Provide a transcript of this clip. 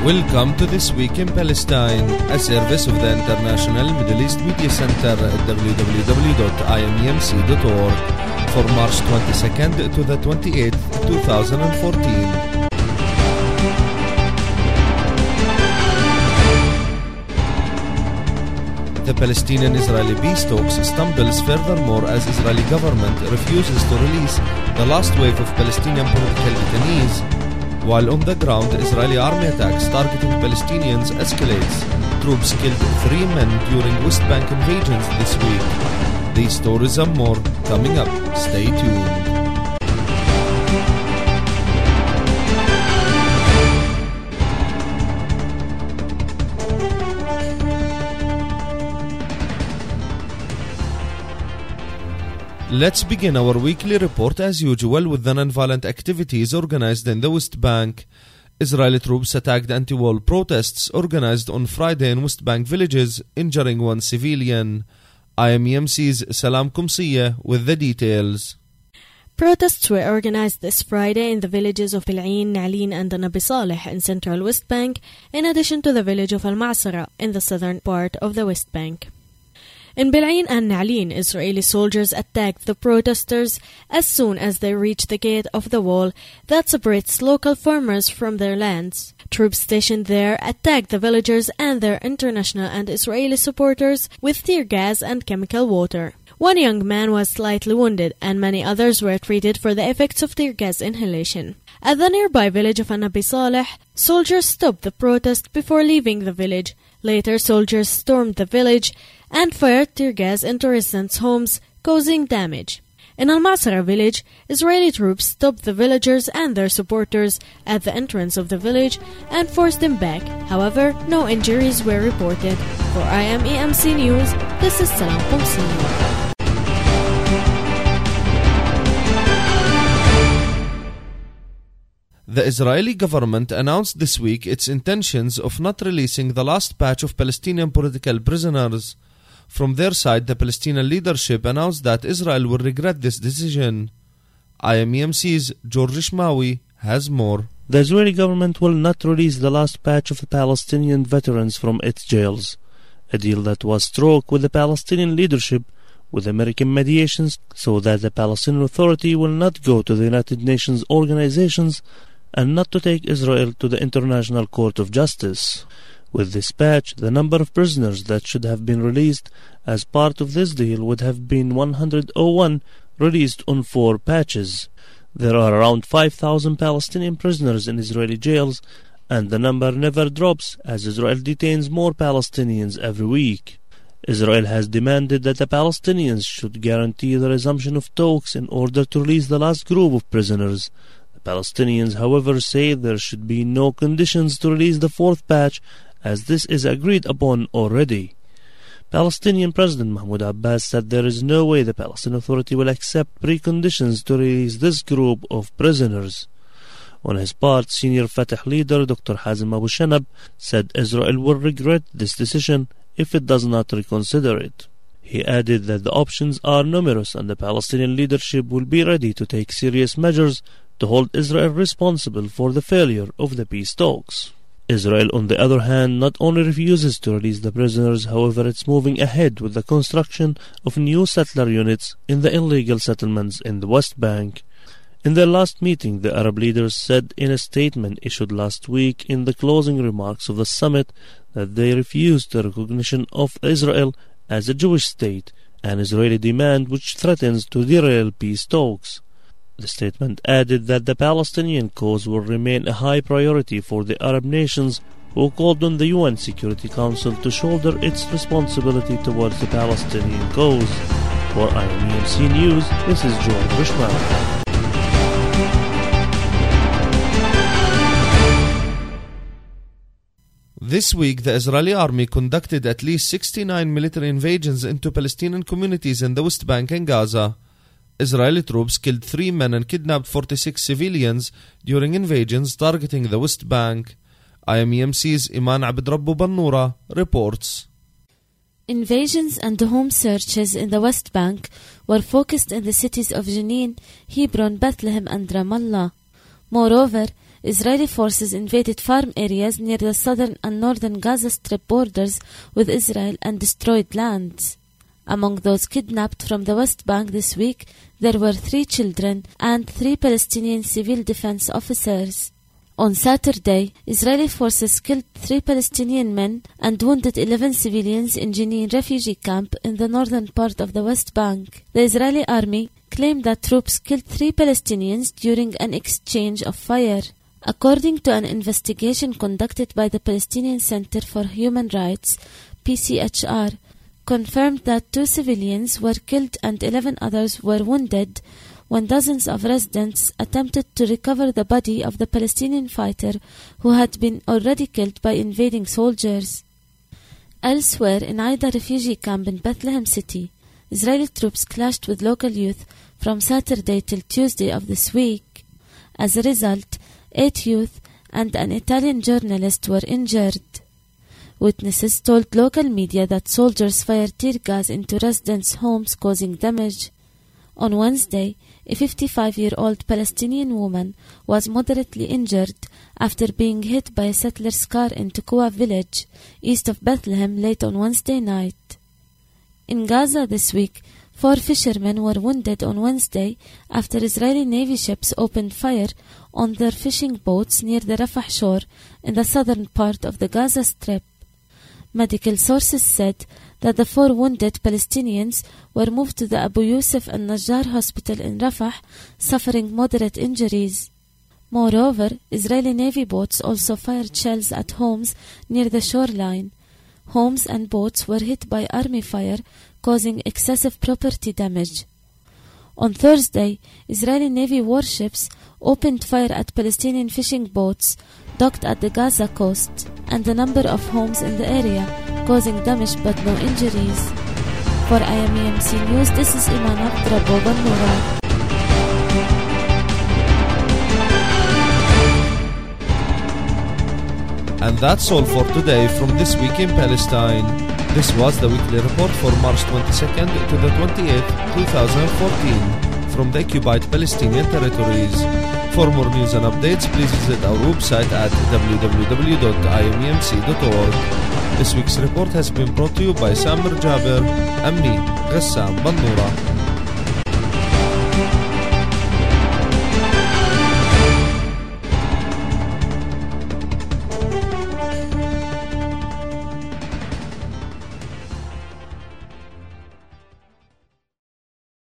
Welcome to This Week in Palestine, a service of the International Middle East Media Center at www.imemc.org for March 22nd to the 28th, 2014. The Palestinian-Israeli peace talks stumbles furthermore as Israeli government refuses to release the last wave of Palestinian political detainees, while on the ground Israeli army attacks targeting Palestinians escalates. Troops killed 3 men during West Bank invasions this week. These stories and more coming up. Stay tuned. Let's begin our weekly report as usual with the non-violent activities organized in the West Bank. Israeli troops attacked anti-war protests organized on Friday in West Bank villages, injuring 1 civilian. IMEMC's Salam Kumsiye with the details. Protests were organized this Friday in the villages of Bil'in, Na'lin and Nabi Saleh in central West Bank, in addition to the village of Al-Ma'sara in the southern part of the West Bank. In Bil'in and Na'lin, Israeli soldiers attacked the protesters as soon as they reached the gate of the wall that separates local farmers from their lands. Troops stationed there attacked the villagers and their international and Israeli supporters with tear gas and chemical water. 1 young man was slightly wounded and many others were treated for the effects of tear gas inhalation. At the nearby village of Nabi Saleh, soldiers stopped the protest before leaving the village. Later, soldiers stormed the village and fired tear gas into residents' homes, causing damage. In Al-Ma'sara village, Israeli troops stopped the villagers and their supporters at the entrance of the village and forced them back. However, no injuries were reported. For IMEMC News, this is Salam Kumsiye. The Israeli government announced this week its intentions of not releasing the last batch of Palestinian political prisoners. From their side, the Palestinian leadership announced that Israel will regret this decision. IMEMC's George Ishmawi has more. The Israeli government will not release the last batch of the Palestinian veterans from its jails, a deal that was struck with the Palestinian leadership with American mediations so that the Palestinian Authority will not go to the United Nations organizations and not to take Israel to the International Court of Justice. With this batch, the number of prisoners that should have been released as part of this deal would have been 101, released on 4 patches. There are around 5,000 Palestinian prisoners in Israeli jails, and the number never drops as Israel detains more Palestinians every week. Israel has demanded that the Palestinians should guarantee the resumption of talks in order to release the last group of prisoners. The Palestinians, however, say there should be no conditions to release the 4th batch, as this is agreed upon already. Palestinian President Mahmoud Abbas said there is no way the Palestinian Authority will accept preconditions to release this group of prisoners. On his part, senior Fatah leader Dr. Hazem Abu Shanab said Israel will regret this decision if it does not reconsider it. He added that the options are numerous and the Palestinian leadership will be ready to take serious measures to hold Israel responsible for the failure of the peace talks. Israel, on the other hand, not only refuses to release the prisoners, however, it's moving ahead with the construction of new settler units in the illegal settlements in the West Bank. In their last meeting, the Arab leaders said in a statement issued last week in the closing remarks of the summit that they refused the recognition of Israel as a Jewish state, an Israeli demand which threatens to derail peace talks. The statement added that the Palestinian cause will remain a high priority for the Arab nations who called on the UN Security Council to shoulder its responsibility towards the Palestinian cause. For IMEMC News, this is George Rishman. This week, the Israeli army conducted at least 69 military invasions into Palestinian communities in the West Bank and Gaza. Israeli troops killed 3 men and kidnapped 46 civilians during invasions targeting the West Bank. IMEMC's Iman Abdrabbu Bannura reports. Invasions and home searches in the West Bank were focused in the cities of Jenin, Hebron, Bethlehem and Ramallah. Moreover, Israeli forces invaded farm areas near the southern and northern Gaza Strip borders with Israel and destroyed lands. Among those kidnapped from the West Bank this week, there were 3 children and 3 Palestinian civil defense officers. On Saturday, Israeli forces killed 3 Palestinian men and wounded 11 civilians in Jenin refugee camp in the northern part of the West Bank. The Israeli army claimed that troops killed 3 Palestinians during an exchange of fire. According to an investigation conducted by the Palestinian Center for Human Rights, PCHR, confirmed that 2 civilians were killed and 11 others were wounded when dozens of residents attempted to recover the body of the Palestinian fighter who had been already killed by invading soldiers. Elsewhere, in Aida refugee camp in Bethlehem City, Israeli troops clashed with local youth from Saturday till Tuesday of this week. As a result, 8 youth and an Italian journalist were injured. Witnesses told local media that soldiers fired tear gas into residents' homes, causing damage. On Wednesday, a 55-year-old Palestinian woman was moderately injured after being hit by a settler's car in Tekoa village, east of Bethlehem, late on Wednesday night. In Gaza this week, 4 fishermen were wounded on Wednesday after Israeli Navy ships opened fire on their fishing boats near the Rafah shore in the southern part of the Gaza Strip. Medical sources said that the 4 wounded Palestinians were moved to the Abu Yusuf al-Najjar hospital in Rafah, suffering moderate injuries. Moreover, Israeli Navy boats also fired shells at homes near the shoreline. Homes and boats were hit by army fire, causing excessive property damage. On Thursday, Israeli Navy warships opened fire at Palestinian fishing boats docked at the Gaza coast and a number of homes in the area, causing damage but no injuries. For IMEMC News, this is Iman Abdrabo Banura. And that's all for today from This Week in Palestine. This was the weekly report for March 22nd to the 28th, 2014 from the occupied Palestinian territories. For more news and updates, please visit our website at www.imemc.org. This week's report has been brought to you by Samer Jaber and me, Ghassam Bannoura.